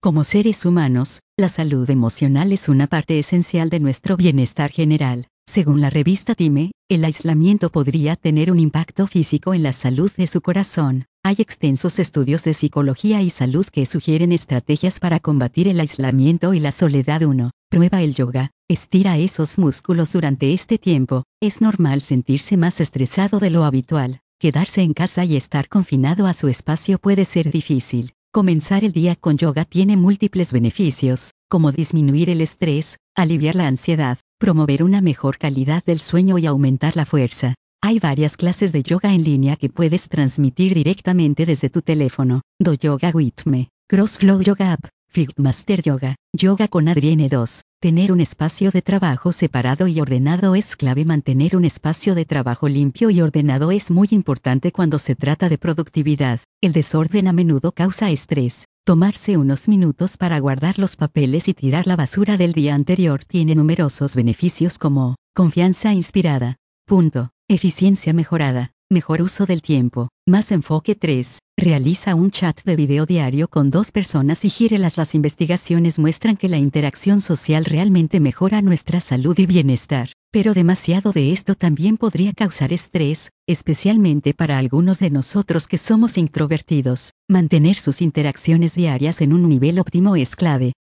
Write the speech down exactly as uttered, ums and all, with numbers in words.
Como seres humanos, la salud emocional es una parte esencial de nuestro bienestar general. Según la revista Time, el aislamiento podría tener un impacto físico en la salud de su corazón. Hay extensos estudios de psicología y salud que sugieren estrategias para combatir el aislamiento y la soledad. uno. Prueba el yoga. Estira esos músculos durante este tiempo. Es normal sentirse más estresado de lo habitual. Quedarse en casa y estar confinado a su espacio puede ser difícil. Comenzar el día con yoga tiene múltiples beneficios, como disminuir el estrés, aliviar la ansiedad, promover una mejor calidad del sueño y aumentar la fuerza. Hay varias clases de yoga en línea que puedes transmitir directamente desde tu teléfono. Do Yoga with Me, Crossflow Yoga App, Fitmaster Yoga, Yoga con Adriene dos. Tener un espacio de trabajo separado y ordenado es clave. Mantener un espacio de trabajo limpio y ordenado es muy importante cuando se trata de productividad. El desorden a menudo causa estrés. Tomarse unos minutos para guardar los papeles y tirar la basura del día anterior tiene numerosos beneficios como confianza inspirada. Punto. Eficiencia mejorada. Mejor uso del tiempo. Más enfoque. tres. Realiza un chat de video diario con dos personas y gírelas. Las investigaciones muestran que la interacción social realmente mejora nuestra salud y bienestar, pero demasiado de esto también podría causar estrés, especialmente para algunos de nosotros que somos introvertidos. Mantener sus interacciones diarias en un nivel óptimo es clave.